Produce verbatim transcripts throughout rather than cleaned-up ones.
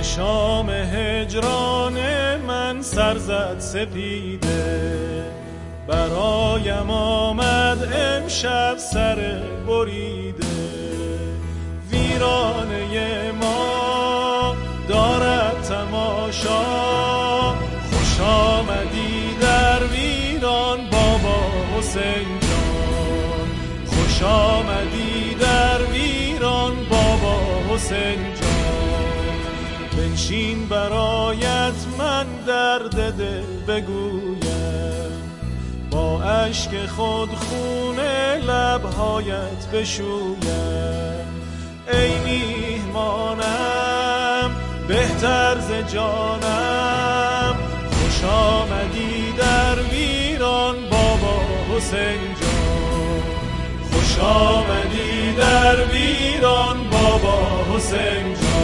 شام هجران من سر زد سپیده، برایم آمد امشب سر بریده. ویرانه ما دارد تماشا، خوش آمدی در ویران بابا حسین جان، خوش آمدی در ویران بابا حسین جان. بنشین برایت من درد دل بگویم، با اشک خود خون لبهایت بشویم. ای میهمانم بهتر ز جانم، خوش آمدی در ویران بابا حسین جان، خوش آمدی در ویران بابا حسین جان.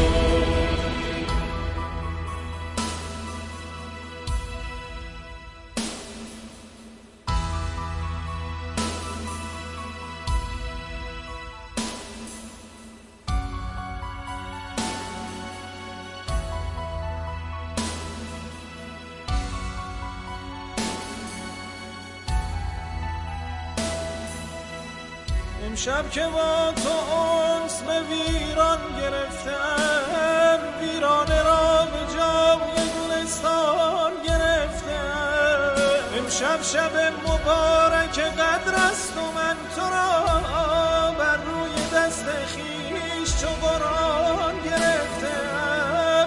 امشب که با تو انس به ویران گرفتم، ویرانه را به جای گلستان گرفتم. امشب شب مبارک قدر است و من تو را بر روی دست خویش چو قرآن گرفتم.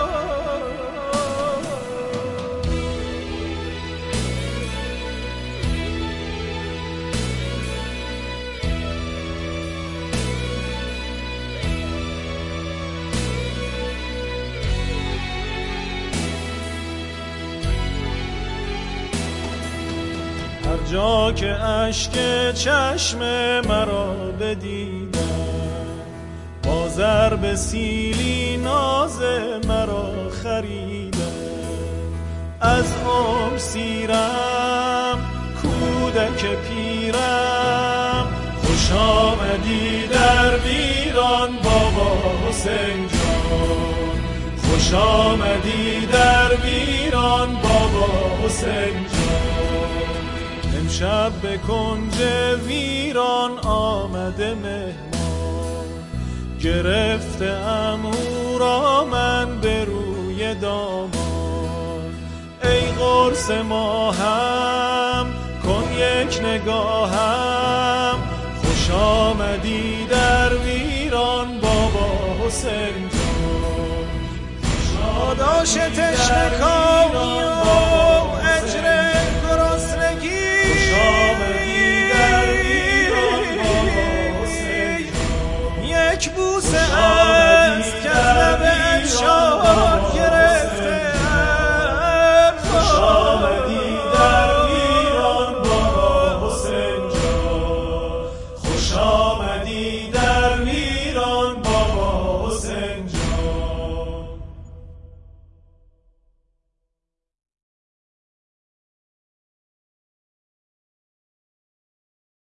هر جا که اشک چشم مرا بدیدم، با ضرب سیلی ناز مرا خریدم. از عمر سیرم کودک پیرم، خوش آمدی در ویران بابا حسین جان، خوش آمدی در ویران بابا حسین جان. امشب به کنج ویران آمده مهمان، گرفته ام او را من به روی دامان. ای قرص ماهم کن یک نگاهم، خوش آمدی در ویران بابا حسین جان، شاداش تشنه کامی